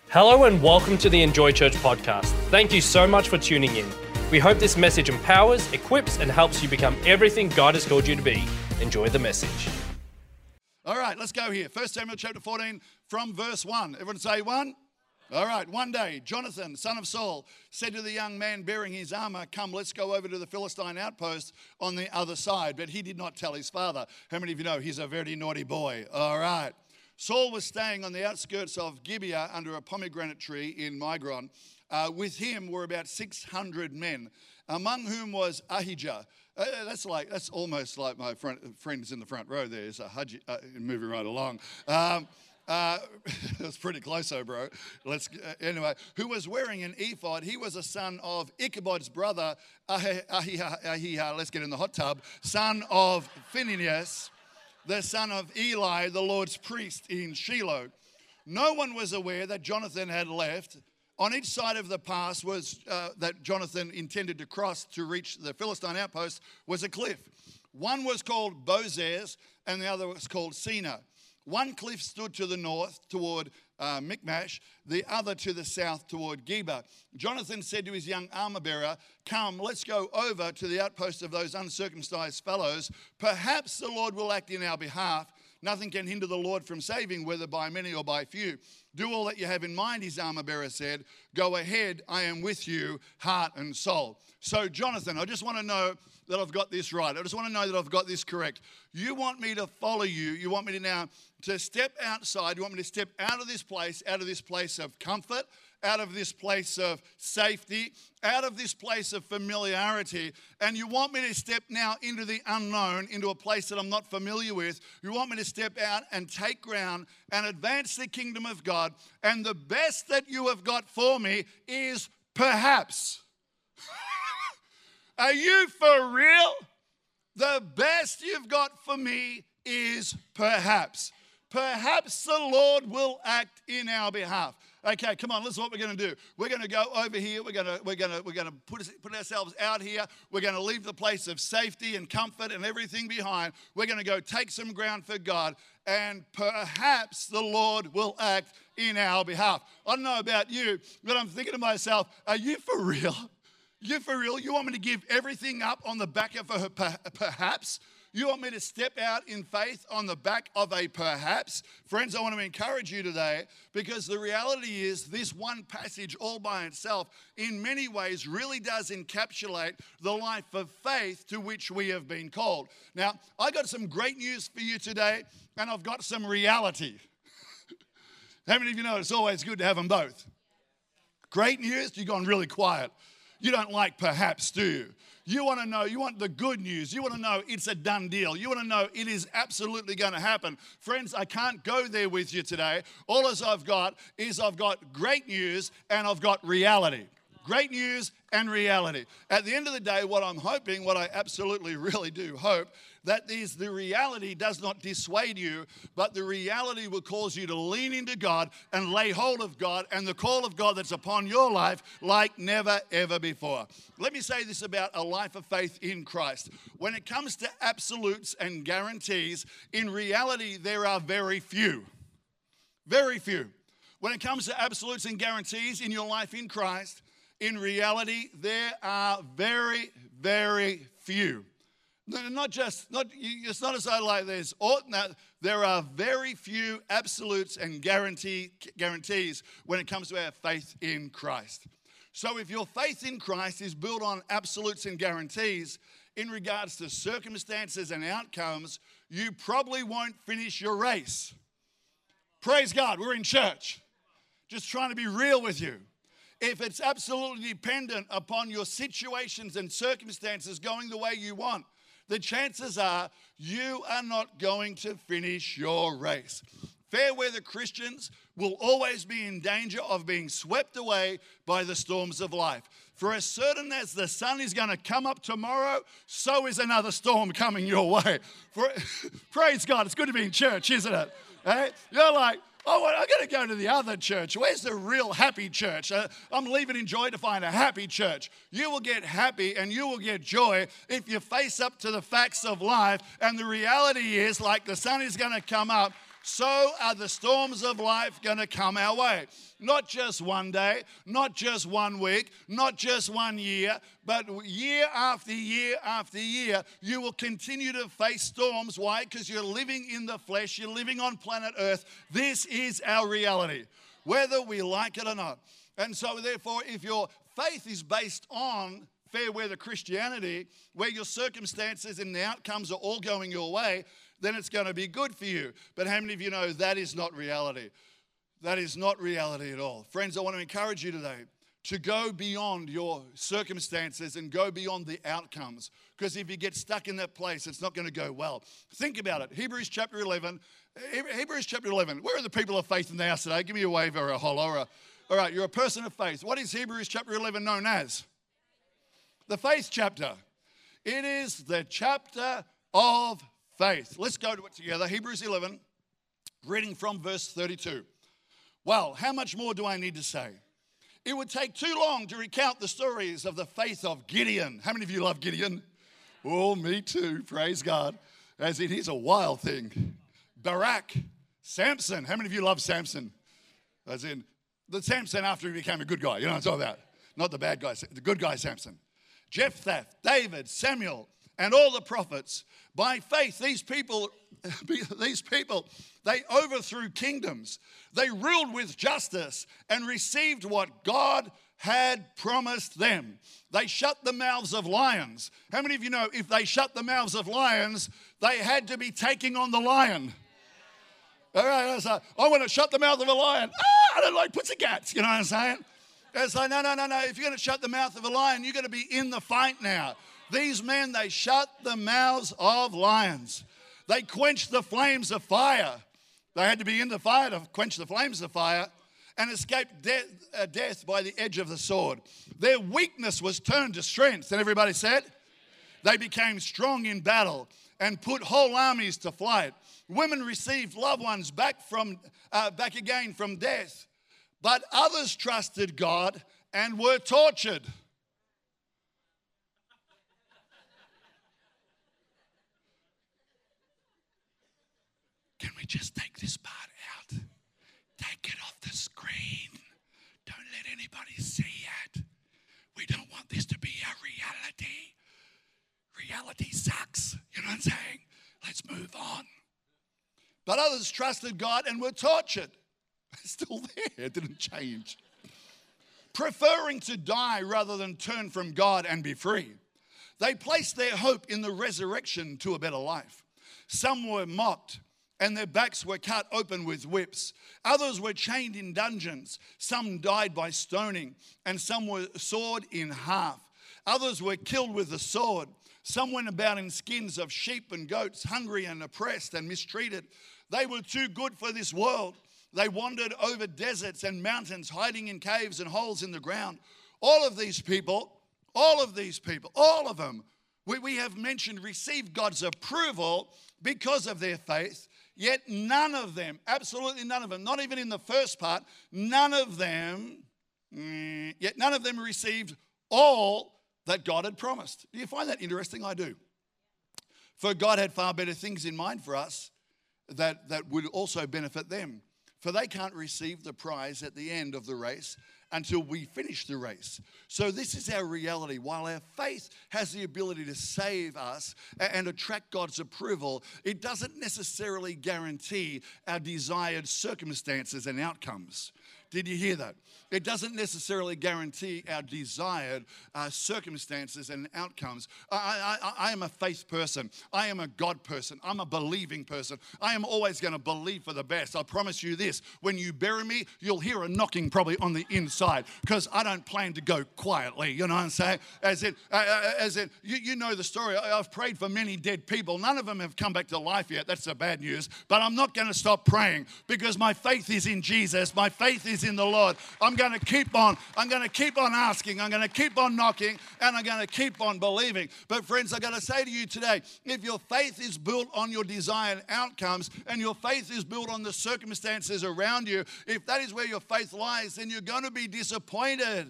Hello and welcome to the Enjoy Church podcast. Thank you so much for tuning in. We hope this message empowers, equips, and helps you become everything God has called you to be. Enjoy the message. All right, let's go here. 1 Samuel chapter 14 from verse 1. Everyone say 1? All right, one day, Jonathan, son of Saul, said to the young man bearing his armor, "Come, let's go over to the Philistine outpost on the other side." But he did not tell his father. How many of you know he's a very naughty boy? All right. Saul was staying on the outskirts of Gibeah under a pomegranate tree in Migron. With him were about 600 men, among whom was Ahijah. That's almost like my friends in the front row there. Is moving right along. That's pretty close, bro. Anyway, who was wearing an ephod? He was a son of Ichabod's brother, Ahijah. Let's get in the hot tub. Son of Phinehas, the son of Eli, the Lord's priest in Shiloh. No one was aware that Jonathan had left. On each side of the pass was that Jonathan intended to cross to reach the Philistine outpost was a cliff. One was called Bozez and the other was called Sina. One cliff stood to the north toward Michmash, the other to the south toward Geba. Jonathan said to his young armor-bearer, "Come, let's go over to the outpost of those uncircumcised fellows. Perhaps the Lord will act in our behalf. Nothing can hinder the Lord from saving, whether by many or by few. Do all that you have in mind," his armor-bearer said. "Go ahead, I am with you, heart and soul." So Jonathan, I just want to know that I've got this right. I just want to know that I've got this correct. You want me to follow you. You want me to now to step outside. You want me to step out of this place of comfort, out of this place of safety, out of this place of familiarity. And you want me to step now into the unknown, into a place that I'm not familiar with. You want me to step out and take ground and advance the kingdom of God. And the best that you have got for me is perhaps. Are you for real? The best you've got for me is perhaps. Perhaps the Lord will act in our behalf. Okay, come on, listen what we're going to do. We're going to go over here. We're going to put ourselves out here. We're going to leave the place of safety and comfort and everything behind. We're going to go take some ground for God, and perhaps the Lord will act in our behalf. I don't know about you, but I'm thinking to myself, are you for real? You for real? You want me to give everything up on the back of a perhaps? You want me to step out in faith on the back of a perhaps? Friends, I want to encourage you today because the reality is this one passage all by itself in many ways really does encapsulate the life of faith to which we have been called. Now, I got some great news for you today and I've got some reality. How many of you know it's always good to have them both? Great news, you've gone really quiet. You don't like perhaps, do you? You want to know, you want the good news. You want to know it's a done deal. You want to know it is absolutely going to happen. Friends, I can't go there with you today. All as I've got is I've got great news and I've got reality. Great news and reality. At the end of the day, what I'm hoping, what I absolutely really do hope, that is the reality does not dissuade you, but the reality will cause you to lean into God and lay hold of God and the call of God that's upon your life like never, ever before. Let me say this about a life of faith in Christ. When it comes to absolutes and guarantees, in reality, there are very few. Very few. When it comes to absolutes and guarantees in your life in Christ, in reality, there are very, very few. It's not as though like there are very few absolutes and guarantees when it comes to our faith in Christ. So if your faith in Christ is built on absolutes and guarantees in regards to circumstances and outcomes, you probably won't finish your race. Praise God, we're in church. Just trying to be real with you. If it's absolutely dependent upon your situations and circumstances going the way you want, the chances are you are not going to finish your race. Fair weather Christians will always be in danger of being swept away by the storms of life. For as certain as the sun is going to come up tomorrow, so is another storm coming your way. Praise God, it's good to be in church, isn't it? Hey? You're like, oh, I got to go to the other church. Where's the real happy church? I'm leaving Enjoy to find a happy church. You will get happy and you will get joy if you face up to the facts of life. And the reality is, like the sun is going to come up, so are the storms of life going to come our way. Not just one day, not just 1 week, not just 1 year, but year after year after year, you will continue to face storms. Why? Because you're living in the flesh, you're living on planet Earth. This is our reality, whether we like it or not. And so therefore, if your faith is based on fair weather Christianity, where your circumstances and the outcomes are all going your way, then it's going to be good for you. But how many of you know that is not reality? That is not reality at all. Friends, I want to encourage you today to go beyond your circumstances and go beyond the outcomes. Because if you get stuck in that place, it's not going to go well. Think about it. Hebrews chapter 11. Hebrews chapter 11. Where are the people of faith in the house today? Give me a wave or a holler. All right, you're a person of faith. What is Hebrews chapter 11 known as? The faith chapter. It is the chapter of faith. Let's go to it together. Hebrews 11, reading from verse 32. Well, how much more do I need to say? It would take too long to recount the stories of the faith of Gideon. How many of you love Gideon? Oh, me too. Praise God. As in, he's a wild thing. Barak, Samson. How many of you love Samson? As in, the Samson after he became a good guy. You know what I'm talking about? Not the bad guy, the good guy Samson. Jephthah, David, Samuel, and all the prophets. By faith, these people, they overthrew kingdoms. They ruled with justice and received what God had promised them. They shut the mouths of lions. How many of you know if they shut the mouths of lions, they had to be taking on the lion? All right, so I want to shut the mouth of a lion. I don't like pussycats, you know what I'm saying? It's like, no. If you're going to shut the mouth of a lion, you're going to be in the fight now. These men, they shut the mouths of lions. They quenched the flames of fire. They had to be in the fire to quench the flames of fire and escaped death by the edge of the sword. Their weakness was turned to strength. And everybody said? They became strong in battle and put whole armies to flight. Women received loved ones back again from death. But others trusted God and were tortured. Can we just take this part out? Take it off the screen. Don't let anybody see it. We don't want this to be our reality. Reality sucks. You know what I'm saying? Let's move on. But others trusted God and were tortured. It's still there. It didn't change. Preferring to die rather than turn from God and be free. They placed their hope in the resurrection to a better life. Some were mocked and their backs were cut open with whips. Others were chained in dungeons. Some died by stoning and some were sawed in half. Others were killed with the sword. Some went about in skins of sheep and goats, hungry and oppressed and mistreated. They were too good for this world. They wandered over deserts and mountains, hiding in caves and holes in the ground. All of them, we have mentioned, received God's approval because of their faith, yet none of them, absolutely none of them, not even in the first part, none of them received all that God had promised. Do you find that interesting? I do. For God had far better things in mind for us that would also benefit them. For they can't receive the prize at the end of the race until we finish the race. So this is our reality. While our faith has the ability to save us and attract God's approval, it doesn't necessarily guarantee our desired circumstances and outcomes. Did you hear that? It doesn't necessarily guarantee our desired circumstances and outcomes. I am a faith person. I am a God person. I'm a believing person. I am always going to believe for the best. I promise you this. When you bury me, you'll hear a knocking probably on the inside because I don't plan to go quietly. You know what I'm saying? As in, you know the story. I've prayed for many dead people. None of them have come back to life yet. That's the bad news. But I'm not going to stop praying because my faith is in Jesus. My faith is in the Lord. I'm going to keep on asking. I'm going to keep on knocking, and I'm going to keep on believing. But friends, I got to say to you today, if your faith is built on your desired outcomes and your faith is built on the circumstances around you, if that is where your faith lies, then you're going to be disappointed.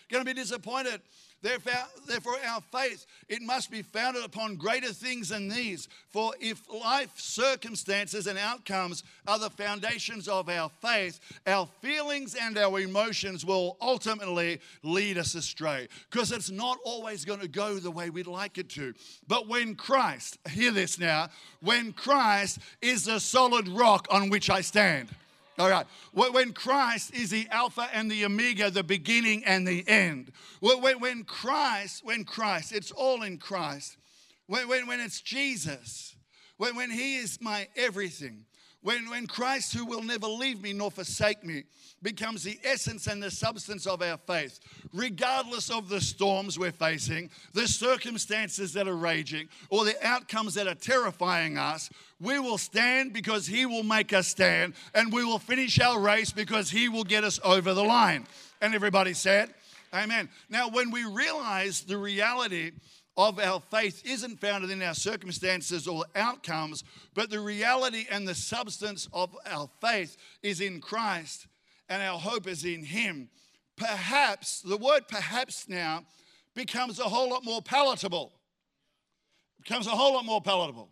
going to be disappointed. Therefore, our faith, it must be founded upon greater things than these. For if life circumstances and outcomes are the foundations of our faith, our feelings and our emotions will ultimately lead us astray. Because it's not always going to go the way we'd like it to. But when Christ, hear this now, when Christ is the solid rock on which I stand. All right. When Christ is the Alpha and the Omega, the beginning and the end. When Christ, it's all in Christ. When it's Jesus, when He is my everything. When Christ, who will never leave me nor forsake me, becomes the essence and the substance of our faith, regardless of the storms we're facing, the circumstances that are raging, or the outcomes that are terrifying us, we will stand because He will make us stand, and we will finish our race because He will get us over the line. And everybody said, amen. Now, when we realize the reality of our faith isn't founded in our circumstances or outcomes, but the reality and the substance of our faith is in Christ, and our hope is in Him. Perhaps, the word perhaps now becomes a whole lot more palatable. Becomes a whole lot more palatable.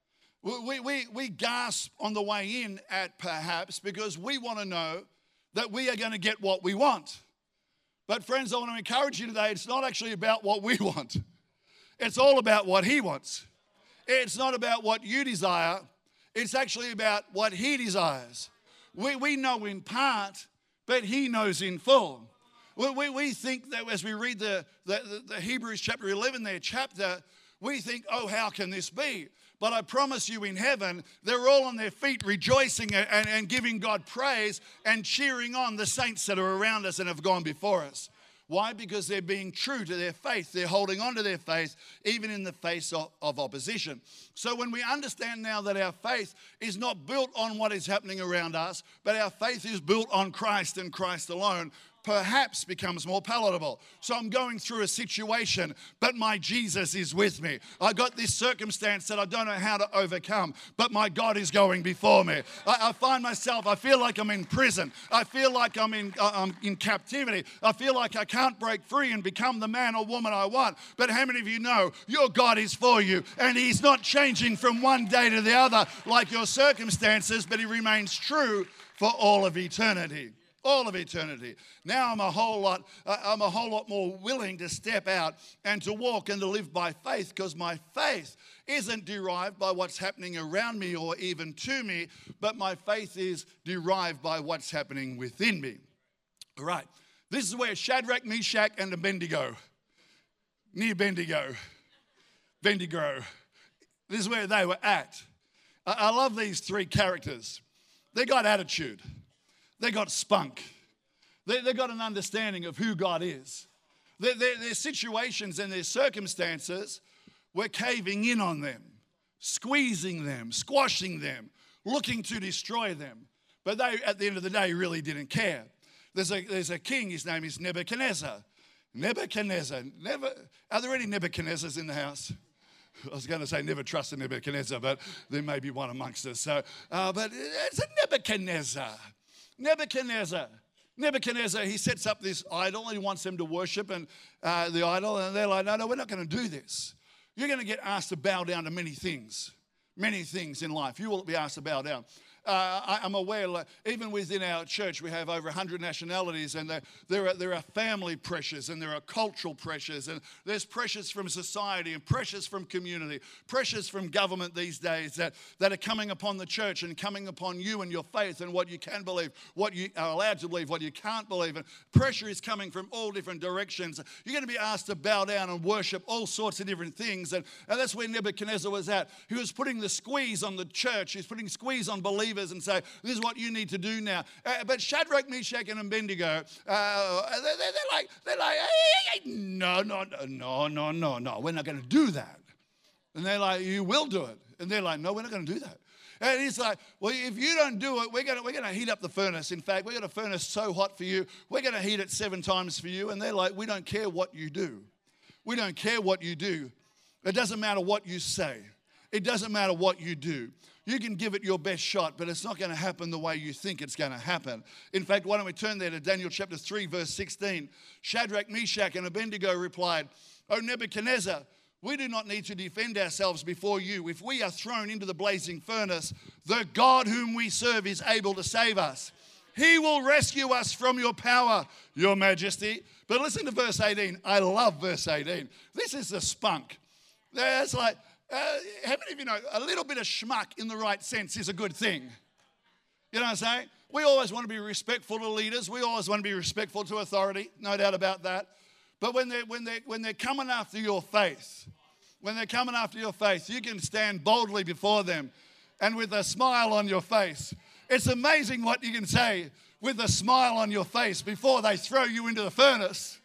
We gasp on the way in at perhaps because we want to know that we are going to get what we want. But friends, I want to encourage you today, it's not actually about what we want. It's all about what He wants. It's not about what you desire. It's actually about what He desires. We know in part, but He knows in full. We think that as we read the Hebrews chapter 11, their chapter, we think, oh, how can this be? But I promise you in heaven, they're all on their feet rejoicing and giving God praise and cheering on the saints that are around us and have gone before us. Why? Because they're being true to their faith. They're holding on to their faith even in the face of opposition. So when we understand now that our faith is not built on what is happening around us, but our faith is built on Christ and Christ alone, perhaps becomes more palatable. So I'm going through a situation, but my Jesus is with me. I got this circumstance that I don't know how to overcome, but my God is going before me. I find myself, I feel like I'm in prison. I feel like I'm in captivity. I feel like I can't break free and become the man or woman I want. But how many of you know your God is for you, and He's not changing from one day to the other like your circumstances, but He remains true for all of eternity. All of eternity. Now I'm a whole lot more willing to step out and to walk and to live by faith, because my faith isn't derived by what's happening around me or even to me, but my faith is derived by what's happening within me. All right. This is where Shadrach, Meshach, and Abednego, near Bendigo, this is where they were at. I love these three characters. They got attitude. They got spunk. They got an understanding of who God is. Their situations and their circumstances were caving in on them, squeezing them, squashing them, looking to destroy them. But they, at the end of the day, really didn't care. There's a king, his name is Nebuchadnezzar. Are there any Nebuchadnezzars in the house? I was going to say never trust a Nebuchadnezzar, but there may be one amongst us. So, but it's a Nebuchadnezzar. Nebuchadnezzar, he sets up this idol and he wants them to worship the idol, and they're like, no, we're not going to do this. You're going to get asked to bow down to many things in life. You will be asked to bow down. I'm aware, even within our church, we have over 100 nationalities, and there are family pressures, and there are cultural pressures, and there's pressures from society, and pressures from community, pressures from government these days that are coming upon the church and coming upon you and your faith and what you can believe, what you are allowed to believe, what you can't believe. And pressure is coming from all different directions. You're going to be asked to bow down and worship all sorts of different things, and that's where Nebuchadnezzar was at. He was putting the squeeze on the church. He's putting squeeze on believers and say, this is what you need to do now. But Shadrach, Meshach, and Abednego, they're like, hey, no, we're not going to do that. And they're like, you will do it. And they're like, no, we're not going to do that. And he's like, well, if you don't do it, we're going to heat up the furnace. In fact, we've got a furnace so hot for you, we're going to heat it 7 times for you. And they're like, we don't care what you do. We don't care what you do. It doesn't matter what you say. It doesn't matter what you do. You can give it your best shot, but it's not going to happen the way you think it's going to happen. In fact, why don't we turn there to Daniel chapter 3, verse 16. Shadrach, Meshach, and Abednego replied, O Nebuchadnezzar, we do not need to defend ourselves before you. If we are thrown into the blazing furnace, the God whom we serve is able to save us. He will rescue us from your power, your majesty. But listen to verse 18. I love verse 18. This is the spunk. It's like, how many of you know a little bit of schmuck in the right sense is a good thing? You know what I'm saying? We always want to be respectful to leaders. We always want to be respectful to authority. No doubt about that. But when they're coming after your faith, you can stand boldly before them and with a smile on your face. It's amazing what you can say with a smile on your face before they throw you into the furnace.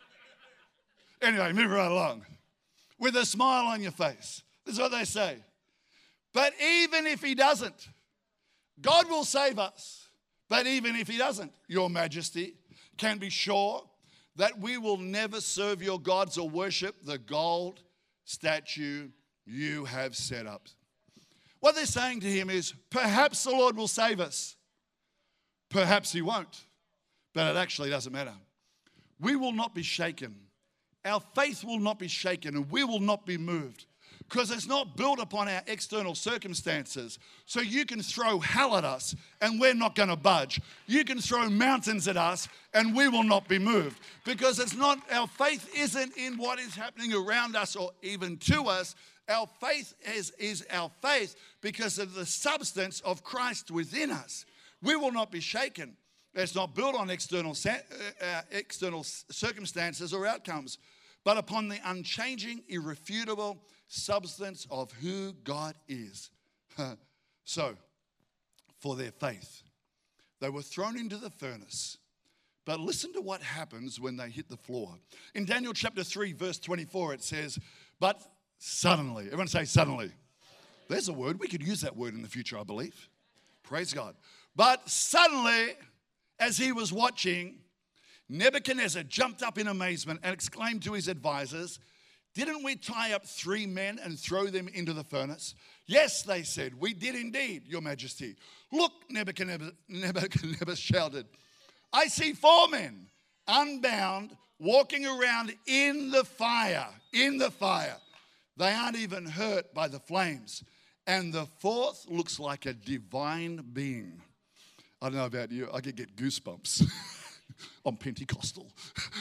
Anyway, move right along. With a smile on your face. This is what they say. But even if he doesn't, God will save us. But even if he doesn't, your majesty can be sure that we will never serve your gods or worship the gold statue you have set up. What they're saying to him is, perhaps the Lord will save us. Perhaps he won't. But it actually doesn't matter. We will not be shaken. Our faith will not be shaken, and we will not be moved. Because it's not built upon our external circumstances. So you can throw hell at us and we're not going to budge. You can throw mountains at us and we will not be moved. Because it's not, our faith isn't in what is happening around us or even to us. Our faith is our faith because of the substance of Christ within us. We will not be shaken. It's not built on external circumstances or outcomes, but upon the unchanging, irrefutable substance of who God is. So, for their faith, they were thrown into the furnace. But listen to what happens when they hit the floor. In Daniel chapter 3, verse 24, it says, but suddenly, everyone say suddenly. There's a word. We could use that word in the future, I believe. Praise God. But suddenly, as he was watching, Nebuchadnezzar jumped up in amazement and exclaimed to his advisors, didn't we tie up 3 men and throw them into the furnace? Yes, they said, we did indeed, your majesty. Look, Nebuchadnezzar shouted, I see 4 men unbound walking around in the fire, They aren't even hurt by the flames. And the 4th looks like a divine being. I don't know about you, I could get goosebumps. I'm Pentecostal.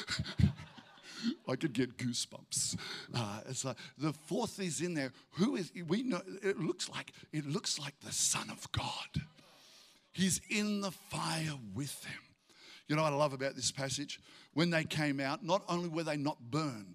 I could get goosebumps. It's like the 4th is in there. Who is? We know it looks like the Son of God. He's in the fire with them. You know what I love about this passage? When they came out, not only were they not burned,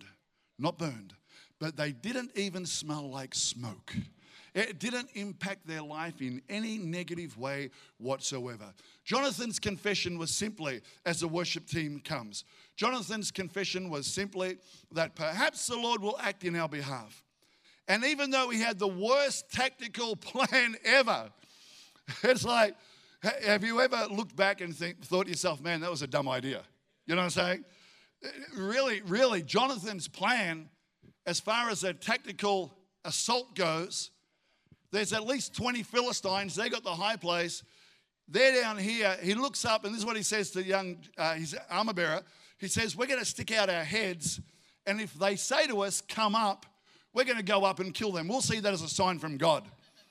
but they didn't even smell like smoke. It didn't impact their life in any negative way whatsoever. Jonathan's confession was simply, as the worship team comes, Jonathan's confession was simply that perhaps the Lord will act in our behalf. And even though he had the worst tactical plan ever, it's like, have you ever looked back and thought to yourself, man, that was a dumb idea? You know what I'm saying? Really, Jonathan's plan, as far as a tactical assault goes, there's at least 20 Philistines. They got the high place. They're down here. He looks up, and this is what he says to his armor bearer. He says, we're going to stick out our heads, and if they say to us, come up, we're going to go up and kill them. We'll see that as a sign from God.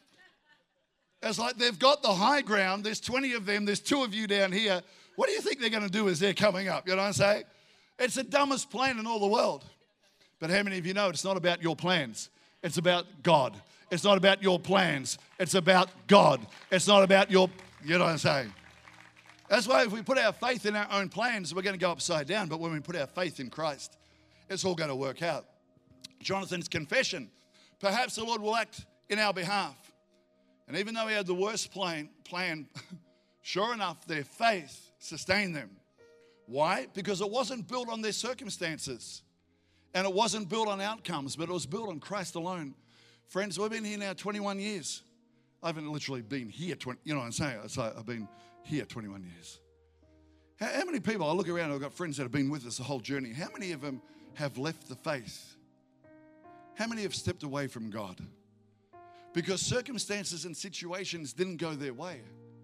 It's like they've got the high ground. There's 20 of them. There's 2 of you down here. What do you think they're going to do as they're coming up? You know what I'm saying? It's the dumbest plan in all the world. But how many of you know it's not about your plans? It's about God. It's not about your plans. It's about God. It's not about you know what I'm saying? That's why if we put our faith in our own plans, we're going to go upside down. But when we put our faith in Christ, it's all going to work out. Jonathan's confession, perhaps the Lord will act in our behalf. And even though he had the worst plan, sure enough, their faith sustained them. Why? Because it wasn't built on their circumstances. And it wasn't built on outcomes, but it was built on Christ alone. Friends, we've been here now 21 years. I haven't literally been here, you know what I'm saying? It's like I've been here 21 years. How many people, I look around, I've got friends that have been with us the whole journey. How many of them have left the faith? How many have stepped away from God? because circumstances and situations didn't go their way.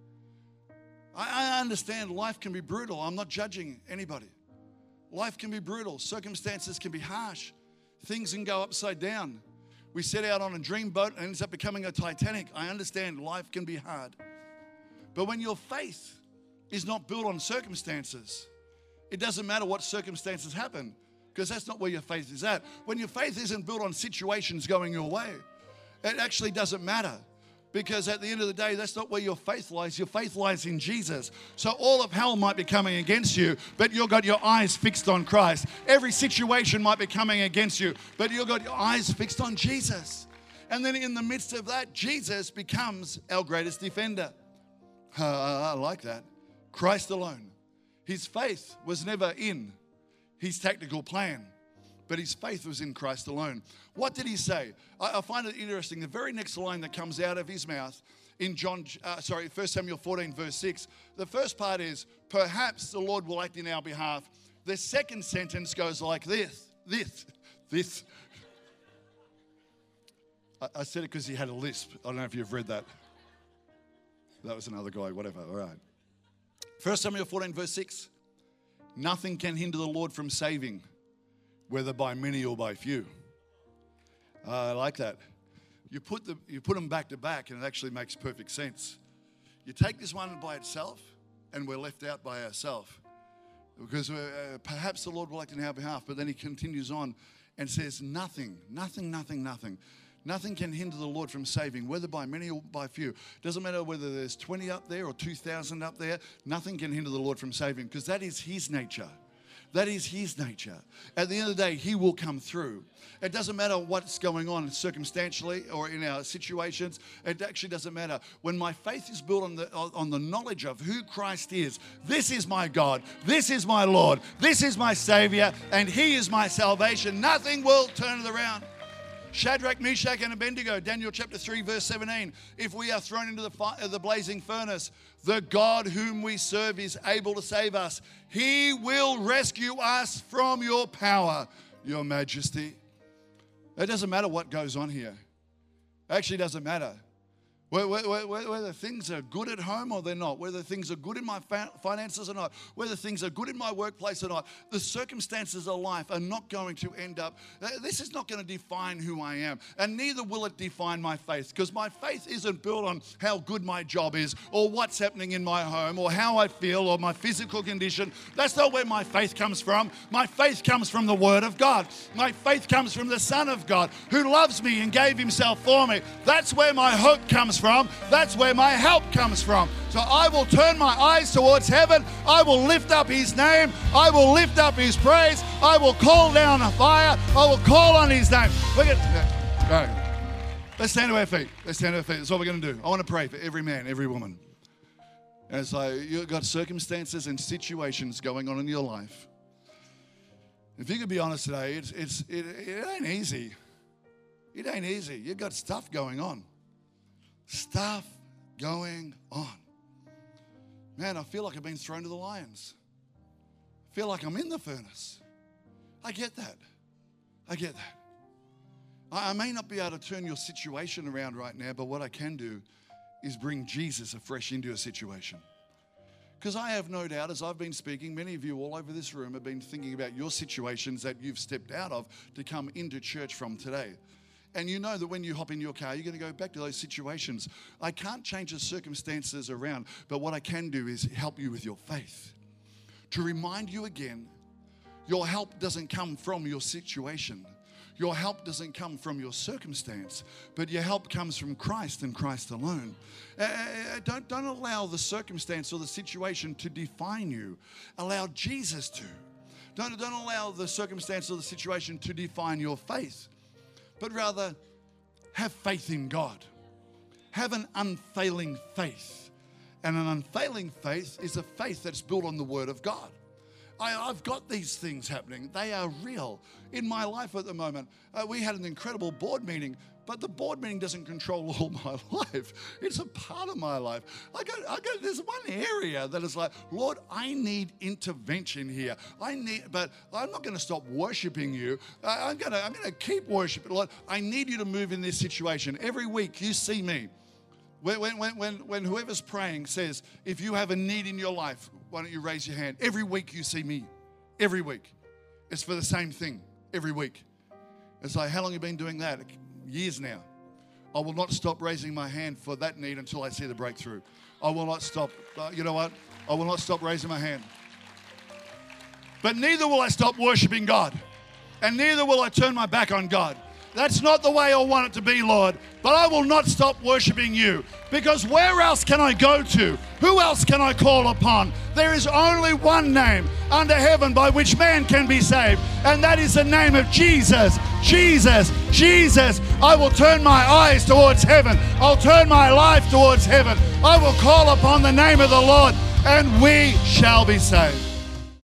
I understand life can be brutal. I'm not judging anybody. Life can be brutal. Circumstances can be harsh. Things can go upside down. We set out on a dream boat and ends up becoming a Titanic. I understand life can be hard. But when your faith is not built on circumstances, it doesn't matter what circumstances happen, because that's not where your faith is at. When your faith isn't built on situations going your way, it actually doesn't matter. Because at the end of the day, that's not where your faith lies. Your faith lies in Jesus. So all of hell might be coming against you, but you've got your eyes fixed on Christ. Every situation might be coming against you, but you've got your eyes fixed on Jesus. And then in the midst of that, Jesus becomes our greatest defender. I like that. Christ alone. His faith was never in his tactical plan, but his faith was in Christ alone. What did he say? I find it interesting. The very next line that comes out of his mouth in 1 Samuel 14, verse 6, the first part is, perhaps the Lord will act in our behalf. The second sentence goes like this. I said it because he had a lisp. I don't know if you've read that. That was another guy, whatever. All right. 1 Samuel 14, verse 6. Nothing can hinder the Lord from saving, whether by many or by few. I like that. You put them back to back, and it actually makes perfect sense. You take this one by itself, and we're left out by ourselves. Because perhaps the Lord will act in our behalf, but then he continues on and says, nothing can hinder the Lord from saving, whether by many or by few. Doesn't matter whether there's 20 up there or 2,000 up there. Nothing can hinder the Lord from saving, because that is his nature. That is his nature. At the end of the day, he will come through. It doesn't matter what's going on circumstantially or in our situations. It actually doesn't matter. When my faith is built on the knowledge of who Christ is, this is my God, this is my Lord, this is my Savior, and he is my salvation, nothing will turn it around. Shadrach, Meshach, and Abednego, Daniel chapter 3, verse 17. If we are thrown into the blazing furnace, the God whom we serve is able to save us. He will rescue us from your power, your majesty. It doesn't matter what goes on here. It actually doesn't matter. Whether things are good at home or they're not, whether things are good in my finances or not, whether things are good in my workplace or not, the circumstances of life are not going to end up, this is not going to define who I am, and neither will it define my faith, because my faith isn't built on how good my job is or what's happening in my home or how I feel or my physical condition. That's not where my faith comes from. My faith comes from the Word of God. My faith comes from the Son of God who loves me and gave himself for me. That's where my hope comes from. That's where my help comes from. So I will turn my eyes towards heaven. I will lift up his name. I will lift up his praise. I will call down a fire. I will call on his name. Let's stand to our feet. That's what we're going to do. I want to pray for every man, every woman. And so you've got circumstances and situations going on in your life. If you could be honest today, it ain't easy. It ain't easy. You've got stuff going on. Stuff going on. Man, I feel like I've been thrown to the lions. I feel like I'm in the furnace. I get that. I may not be able to turn your situation around right now, but what I can do is bring Jesus afresh into your situation. Because I have no doubt, as I've been speaking, many of you all over this room have been thinking about your situations that you've stepped out of to come into church from today. And you know that when you hop in your car, you're going to go back to those situations. I can't change the circumstances around, but what I can do is help you with your faith. To remind you again, your help doesn't come from your situation. Your help doesn't come from your circumstance, but your help comes from Christ and Christ alone. Don't allow the circumstance or the situation to define you. Allow Jesus to. Don't allow the circumstance or the situation to define your faith. But rather, have faith in God. Have an unfailing faith. And an unfailing faith is a faith that's built on the Word of God. I've got these things happening. They are real in my life at the moment. We had an incredible board meeting, but the board meeting doesn't control all my life. It's a part of my life. There's one area that is like, Lord, I need intervention here. But I'm not going to stop worshiping you. I'm going to keep worshiping. Lord, I need you to move in this situation. Every week you see me. When whoever's praying says, if you have a need in your life, why don't you raise your hand? Every week you see me. Every week. It's for the same thing. Every week. It's like, how long have you been doing that? Years now. I will not stop raising my hand for that need until I see the breakthrough. I will not stop. You know what? I will not stop raising my hand. But neither will I stop worshiping God. And neither will I turn my back on God. That's not the way I want it to be, Lord. But I will not stop worshiping you. Because where else can I go to? Who else can I call upon? There is only one name under heaven by which man can be saved. And that is the name of Jesus. Jesus. Jesus. I will turn my eyes towards heaven. I'll turn my life towards heaven. I will call upon the name of the Lord, and we shall be saved.